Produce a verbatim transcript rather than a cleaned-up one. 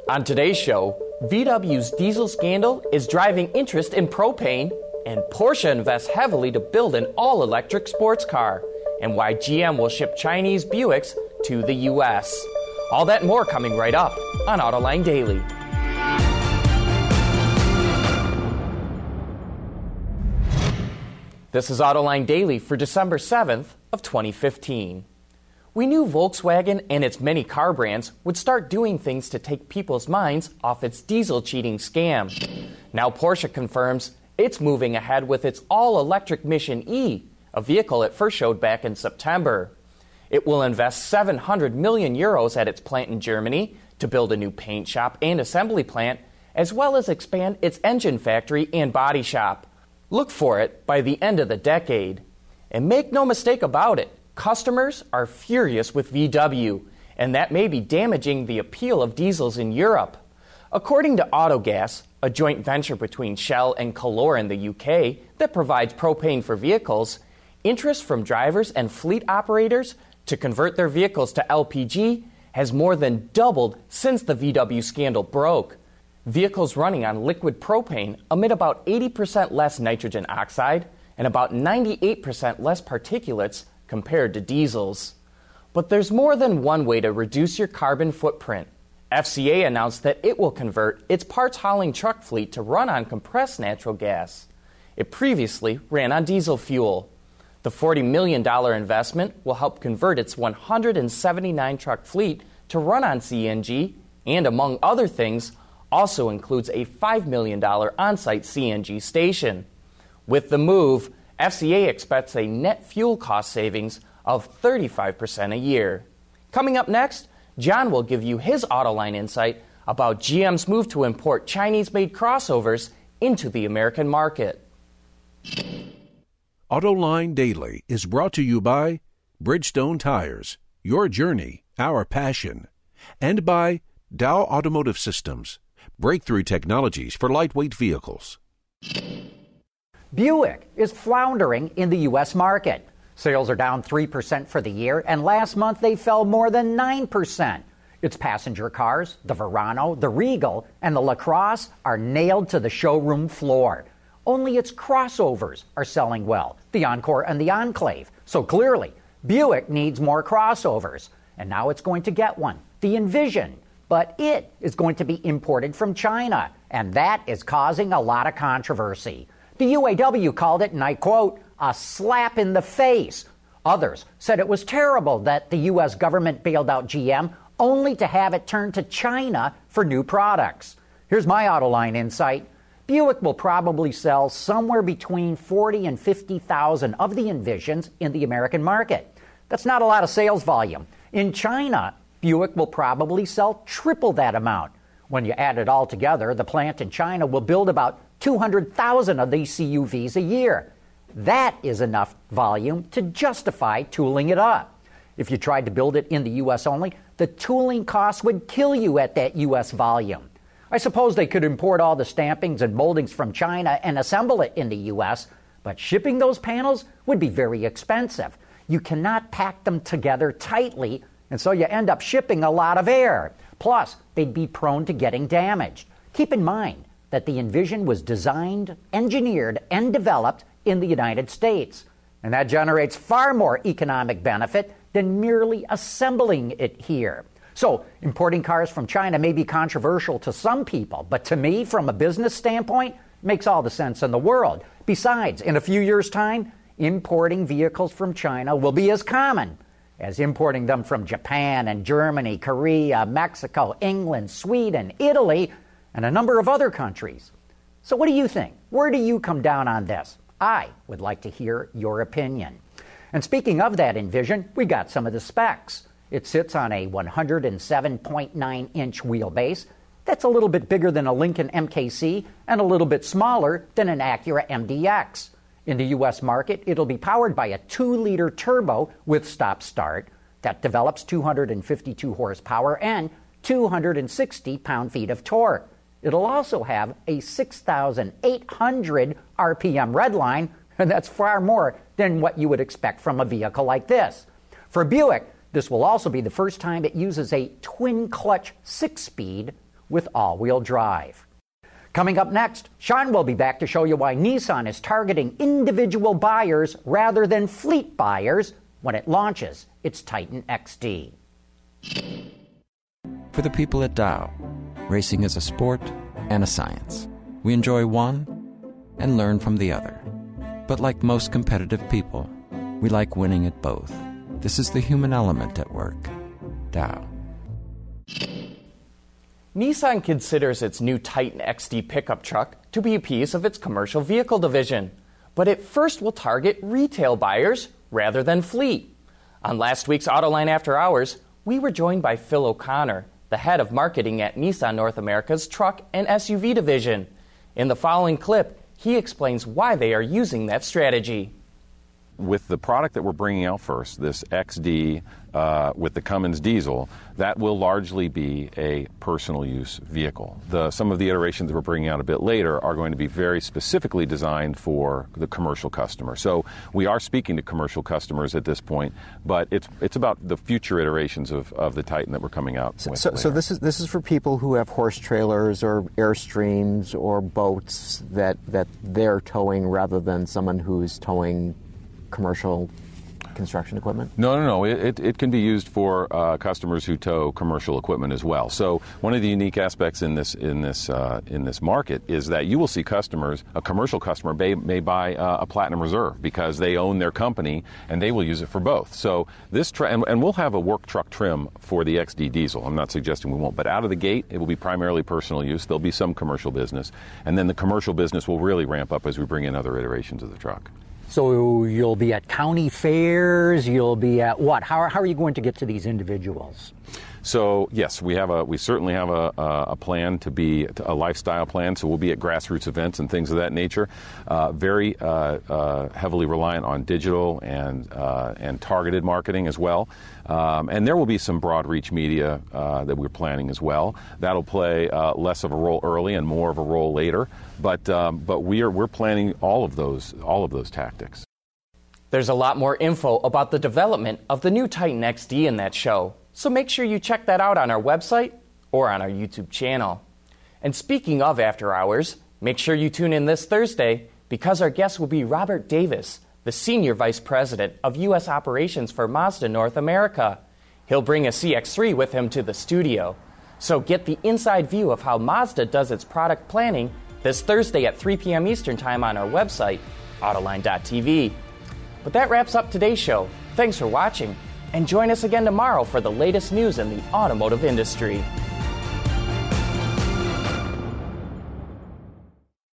On today's show, V W's diesel scandal is driving interest in propane, and Porsche invests heavily to build an all-electric sports car, and why G M will ship Chinese Buicks to the U S. All that and more coming right up on Autoline Daily. This is Autoline Daily for December seventh of twenty fifteen. We knew Volkswagen and its many car brands would start doing things to take people's minds off its diesel cheating scam. Now Porsche confirms it's moving ahead with its all-electric Mission E, a vehicle it first showed back in September. It will invest seven hundred million euros at its plant in Germany to build a new paint shop and assembly plant, as well as expand its engine factory and body shop. Look for it by the end of the decade. And make no mistake about it, customers are furious with V W, and that may be damaging the appeal of diesels in Europe. According to Autogas, a joint venture between Shell and Calor in the U K that provides propane for vehicles, interest from drivers and fleet operators to convert their vehicles to L P G has more than doubled since the V W scandal broke. Vehicles running on liquid propane emit about eighty percent less nitrogen oxide and about ninety-eight percent less particulates compared to diesels. But there's more than one way to reduce your carbon footprint. F C A announced that it will convert its parts hauling truck fleet to run on compressed natural gas. It previously ran on diesel fuel. The forty million dollars investment will help convert its one hundred seventy-nine truck fleet to run on C N G and, among other things, also includes a five million dollars on-site C N G station. With the move, F C A expects a net fuel cost savings of thirty-five percent a year. Coming up next, John will give you his Autoline insight about G M's move to import Chinese-made crossovers into the American market. Autoline Daily is brought to you by Bridgestone Tires, your journey, our passion, and by Dow Automotive Systems, breakthrough technologies for lightweight vehicles. Buick is floundering in the U S market. Sales are down three percent for the year, and last month they fell more than nine percent. Its passenger cars, the Verano, the Regal, and the LaCrosse are nailed to the showroom floor. Only its crossovers are selling well, the Encore and the Enclave. So clearly, Buick needs more crossovers. And now it's going to get one, the Envision. But it is going to be imported from China, and that is causing a lot of controversy. The U A W called it, and I quote, a slap in the face. Others said it was terrible that the U S government bailed out G M only to have it turn to China for new products. Here's my Autoline insight. Buick will probably sell somewhere between forty and fifty thousand of the Envisions in the American market. That's not a lot of sales volume. In China, Buick will probably sell triple that amount. When you add it all together, the plant in China will build about two hundred thousand of these C U Vs a year. That is enough volume to justify tooling it up. If you tried to build it in the U S only, the tooling costs would kill you at that U S volume. I suppose they could import all the stampings and moldings from China and assemble it in the U S, but shipping those panels would be very expensive. You cannot pack them together tightly, and so you end up shipping a lot of air. Plus, they'd be prone to getting damaged. Keep in mind that the Envision was designed, engineered, and developed in the United States, and that generates far more economic benefit than merely assembling it here. So, importing cars from China may be controversial to some people, but to me, from a business standpoint, makes all the sense in the world. Besides, in a few years' time, importing vehicles from China will be as common as importing them from Japan and Germany, Korea, Mexico, England, Sweden, Italy, and a number of other countries. So what do you think? Where do you come down on this? I would like to hear your opinion. And speaking of that Envision, we got some of the specs. It sits on a one hundred seven point nine inch wheelbase. That's a little bit bigger than a Lincoln M K C and a little bit smaller than an Acura M D X. In the U S market, it'll be powered by a two liter turbo with stop-start that develops two hundred fifty-two horsepower and two hundred sixty pound-feet of torque. It'll also have a six thousand eight hundred R P M redline, and that's far more than what you would expect from a vehicle like this. For Buick, this will also be the first time it uses a twin-clutch six-speed with all-wheel drive. Coming up next, Sean will be back to show you why Nissan is targeting individual buyers rather than fleet buyers when it launches its Titan X D. For the people at Dow, racing is a sport and a science. We enjoy one and learn from the other. But like most competitive people, we like winning at both. This is the human element at work. Dow. Nissan considers its new Titan X D pickup truck to be a piece of its commercial vehicle division, but it first will target retail buyers rather than fleet. On last week's Autoline After Hours, we were joined by Phil O'Connor, the head of marketing at Nissan North America's truck and S U V division. In the following clip, he explains why they are using that strategy. With the product that we're bringing out first, this X D uh, with the Cummins diesel, that will largely be a personal use vehicle. The, some of the iterations that we're bringing out a bit later are going to be very specifically designed for the commercial customer. So we are speaking to commercial customers at this point, but it's it's about the future iterations of, of the Titan that we're coming out so, with. So, so this is this is for people who have horse trailers or Airstreams or boats that that they're towing rather than someone who's towing commercial construction equipment? No, no, no. It, it, it can be used for uh, customers who tow commercial equipment as well. So one of the unique aspects in this in this uh, in this market is that you will see customers, a commercial customer may, may buy uh, a Platinum Reserve because they own their company and they will use it for both. So this tra- and, and we'll have a work truck trim for the X D diesel. I'm not suggesting we won't, but out of the gate it will be primarily personal use. There'll be some commercial business, and then the commercial business will really ramp up as we bring in other iterations of the truck. So you'll be at county fairs, you'll be at what? How, how are you going to get to these individuals? So yes, we have a we certainly have a, a plan to be a lifestyle plan. So we'll be at grassroots events and things of that nature. Uh, very uh, uh, heavily reliant on digital and uh, and targeted marketing as well. Um, and there will be some broad reach media uh, that we're planning as well. That'll play uh, less of a role early and more of a role later. But um, but we are we're planning all of those all of those tactics. There's a lot more info about the development of the new Titan X D in that show, so make sure you check that out on our website or on our YouTube channel. And speaking of After Hours, make sure you tune in this Thursday because our guest will be Robert Davis, the Senior Vice President of U S Operations for Mazda North America. He'll bring a C X three with him to the studio. So get the inside view of how Mazda does its product planning this Thursday at three p.m. Eastern Time on our website, Autoline dot t v. But that wraps up today's show. Thanks for watching, and join us again tomorrow for the latest news in the automotive industry.